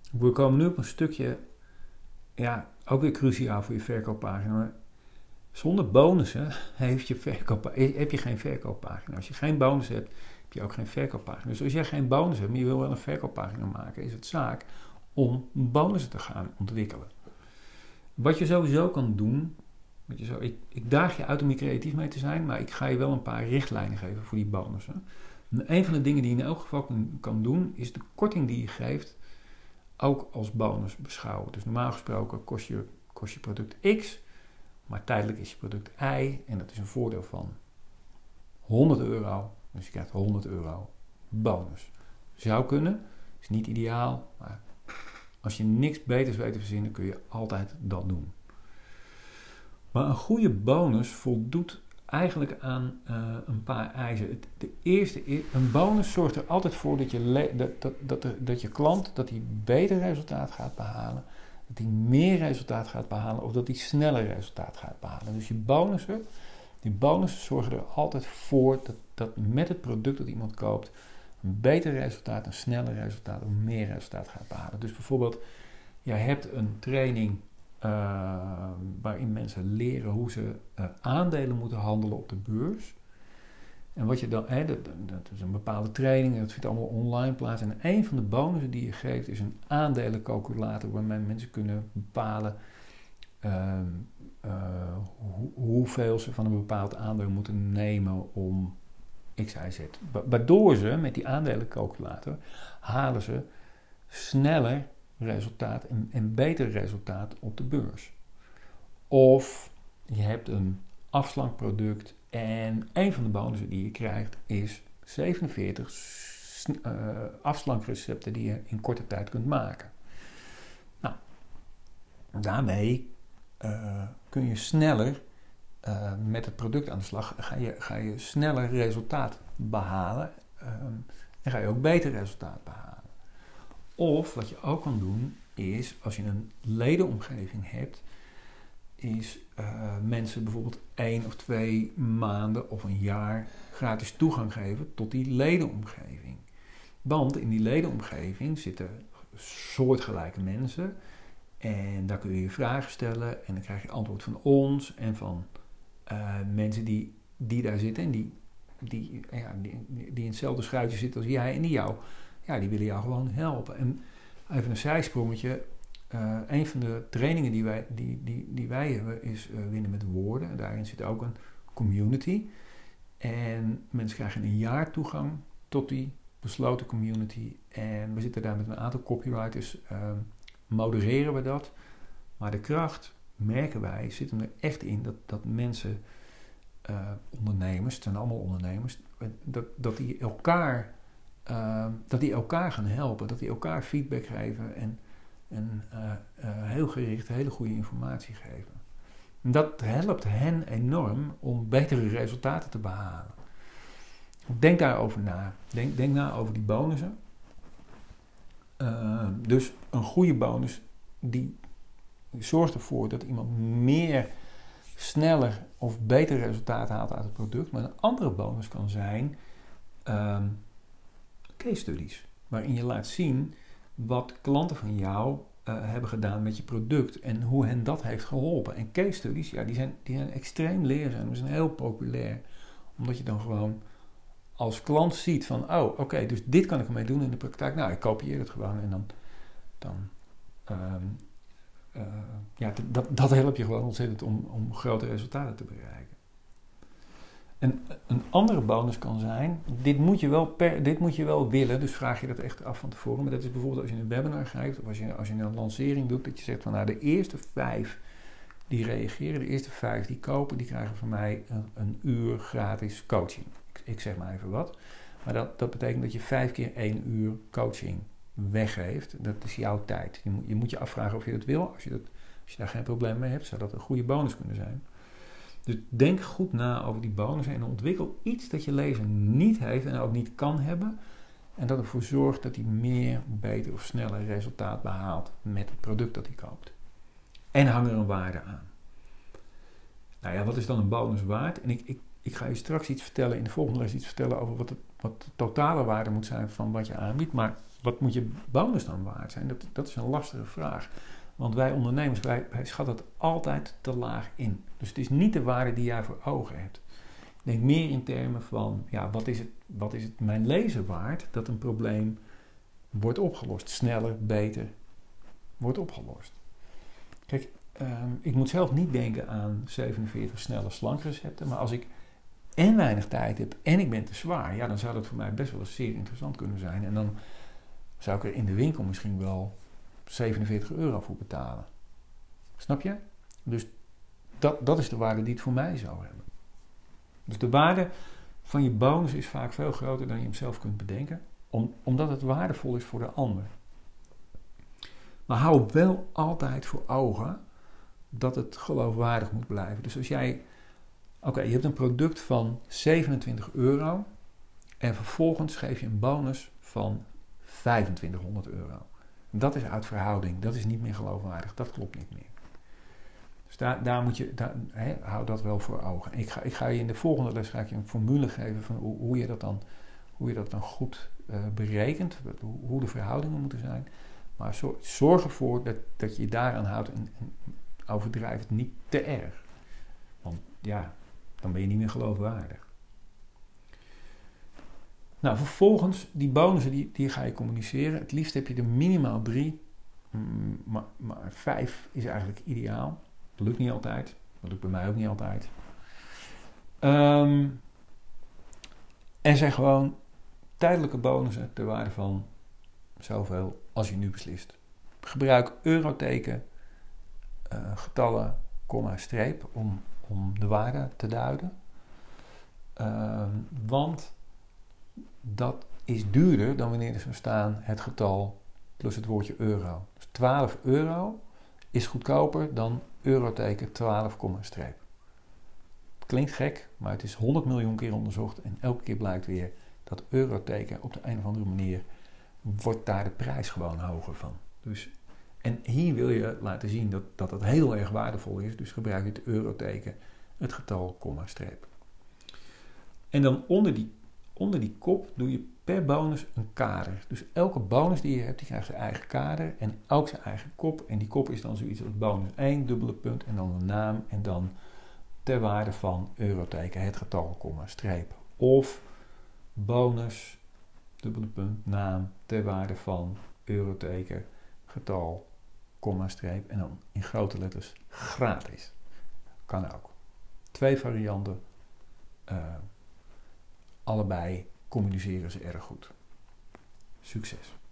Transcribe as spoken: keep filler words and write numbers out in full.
We komen nu op een stukje, ja, ook weer cruciaal voor je verkooppagina. Maar zonder bonussen heeft je verkoop, heb je geen verkooppagina. Als je geen bonus hebt, heb je ook geen verkooppagina. Dus als jij geen bonus hebt, maar je wil wel een verkooppagina maken, is het zaak om bonussen te gaan ontwikkelen. Wat je sowieso kan doen, wat je zo, ik, ik daag je uit om hier creatief mee te zijn, maar ik ga je wel een paar richtlijnen geven voor die bonussen. En een van de dingen die je in elk geval kan, kan doen, is de korting die je geeft ook als bonus beschouwen. Dus normaal gesproken kost je, kost je product X, maar tijdelijk is je product Y en dat is een voordeel van honderd euro. Dus je krijgt honderd euro bonus. Zou kunnen, is niet ideaal, maar als je niks beters weet te verzinnen, kun je altijd dat doen. Maar een goede bonus voldoet eigenlijk aan uh, een paar eisen. De eerste, een bonus zorgt er altijd voor dat je, le- dat, dat, dat, de, dat je klant dat hij beter resultaat gaat behalen, dat hij meer resultaat gaat behalen of dat hij sneller resultaat gaat behalen. Dus je bonussen, die bonussen zorgen er altijd voor dat, dat met het product dat iemand koopt een beter resultaat, een sneller resultaat, een meer resultaat gaat behalen. Dus bijvoorbeeld, jij hebt een training uh, waarin mensen leren hoe ze uh, aandelen moeten handelen op de beurs. En wat je dan, hè, dat, dat is een bepaalde training, dat vindt allemaal online plaats. En een van de bonussen die je geeft is een aandelencalculator waarmee mensen kunnen bepalen uh, uh, hoe, hoeveel ze van een bepaald aandeel moeten nemen om X, Y, Z. Waardoor ze met die aandelencalculator halen ze sneller resultaat en, en beter resultaat op de beurs. Of je hebt een afslankproduct en een van de bonussen die je krijgt is zevenenveertig uh, afslankrecepten die je in korte tijd kunt maken. Nou, daarmee uh, kun je sneller Uh, met het product aan de slag, ga je, ga je sneller resultaat behalen uh, en ga je ook beter resultaat behalen. Of wat je ook kan doen is, als je een ledenomgeving hebt, is uh, mensen bijvoorbeeld één of twee maanden of een jaar gratis toegang geven tot die ledenomgeving. Want in die ledenomgeving zitten soortgelijke mensen en daar kun je je vragen stellen en dan krijg je antwoord van ons en van Uh, mensen die, die daar zitten en die, die, ja, die, die in hetzelfde schuitje zitten als jij en die jou, ja, die willen jou gewoon helpen. En even een zijsprongetje, uh, een van de trainingen die wij, die, die, die wij hebben is uh, Winnen met Woorden. Daarin zit ook een community en mensen krijgen een jaar toegang tot die besloten community en we zitten daar met een aantal copywriters, uh, modereren we dat, maar de kracht, merken wij, zitten er echt in dat, dat mensen, uh, ondernemers, het zijn allemaal ondernemers, dat, dat, die elkaar, uh, dat die elkaar gaan helpen, dat die elkaar feedback geven en, en uh, uh, heel gericht hele goede informatie geven. En dat helpt hen enorm om betere resultaten te behalen. Denk daarover na. Denk, denk na over die bonussen. Uh, dus een goede bonus die zorgt ervoor dat iemand meer, sneller of beter resultaat haalt uit het product. Maar een andere bonus kan zijn um, case studies. Waarin je laat zien wat klanten van jou uh, hebben gedaan met je product. En hoe hen dat heeft geholpen. En case studies, ja, die zijn, die zijn extreem leerzaam. Die zijn heel populair. Omdat je dan gewoon als klant ziet van, oh, oké, okay, dus dit kan ik ermee doen in de praktijk. Nou, ik kopieer het gewoon en dan... dan um, Uh, ja, dat, dat helpt je gewoon ontzettend om, om grote resultaten te bereiken. En een andere bonus kan zijn, dit moet je wel, per, dit moet je wel willen, dus vraag je dat echt af van tevoren. Maar dat is bijvoorbeeld als je een webinar geeft of als je, als je een lancering doet, dat je zegt van nou de eerste vijf die reageren, de eerste vijf die kopen, die krijgen van mij een, een uur gratis coaching. Ik, ik zeg maar even wat. Maar dat, dat betekent dat je vijf keer één uur coaching weggeeft. Dat is jouw tijd. Je moet, je moet je afvragen of je dat wil. Als je, dat, als je daar geen probleem mee hebt, zou dat een goede bonus kunnen zijn. Dus denk goed na over die bonussen en ontwikkel iets dat je lezer niet heeft en ook niet kan hebben. En dat ervoor zorgt dat hij meer, beter of sneller resultaat behaalt met het product dat hij koopt. En hang er een waarde aan. Nou ja, wat is dan een bonus waard? En ik, ik, ik ga je straks iets vertellen, in de volgende les iets vertellen over wat, het, wat de totale waarde moet zijn van wat je aanbiedt. Maar wat moet je bonus dan waard zijn? Dat, dat is een lastige vraag. Want wij ondernemers, wij, wij schatten het altijd te laag in. Dus het is niet de waarde die jij voor ogen hebt. Ik denk meer in termen van, ja, wat is het, wat is het mijn lezer waard dat een probleem wordt opgelost? Sneller, beter wordt opgelost. Kijk, um, ik moet zelf niet denken aan zevenenveertig snelle slankrecepten, maar als ik en weinig tijd heb en ik ben te zwaar, ja, dan zou dat voor mij best wel eens zeer interessant kunnen zijn. En dan zou ik er in de winkel misschien wel zevenenveertig euro voor betalen. Snap je? Dus dat, dat is de waarde die het voor mij zou hebben. Dus de waarde van je bonus is vaak veel groter dan je hem zelf kunt bedenken, om, omdat het waardevol is voor de ander. Maar hou wel altijd voor ogen dat het geloofwaardig moet blijven. Dus als jij, oké, okay, je hebt een product van zevenentwintig euro en vervolgens geef je een bonus van vijfentwintighonderd euro. Dat is uit verhouding, dat is niet meer geloofwaardig, dat klopt niet meer. Dus daar, daar moet je, daar, he, hou dat wel voor ogen. Ik ga, ik ga je in de volgende les ga ik je een formule geven van hoe, hoe, je, dat dan, hoe je dat dan goed uh, berekent, hoe, hoe de verhoudingen moeten zijn. Maar zorg ervoor dat, dat je je daaraan houdt en, en overdrijf het niet te erg. Want ja, dan ben je niet meer geloofwaardig. Nou, vervolgens, die bonussen die, die ga je communiceren. Het liefst heb je er minimaal drie, maar, maar vijf is eigenlijk ideaal. Dat lukt niet altijd. Dat lukt bij mij ook niet altijd. Um, en zijn gewoon tijdelijke bonussen ter waarde van zoveel als je nu beslist. Gebruik euroteken, uh, getallen, komma, streep om, om de waarde te duiden. Uh, want dat is duurder dan wanneer er zou staan het getal plus het woordje euro. Dus twaalf euro is goedkoper dan euroteken twaalf, streep. Het klinkt gek, maar het is honderd miljoen keer onderzocht en elke keer blijkt weer dat euroteken op de een of andere manier wordt daar de prijs gewoon hoger van. Dus, en hier wil je laten zien dat, dat het heel erg waardevol is, dus gebruik je het euroteken, het getal, komma, streep. En dan onder die, onder die kop doe je per bonus een kader. Dus elke bonus die je hebt, die krijgt zijn eigen kader en ook zijn eigen kop. En die kop is dan zoiets als bonus één, dubbele punt en dan een naam en dan ter waarde van euroteken, het getal, komma, streep. Of bonus, dubbele punt, naam, ter waarde van euroteken, getal, komma, streep en dan in grote letters gratis. Kan ook. Twee varianten. Uh, allebei communiceren ze erg goed. Succes!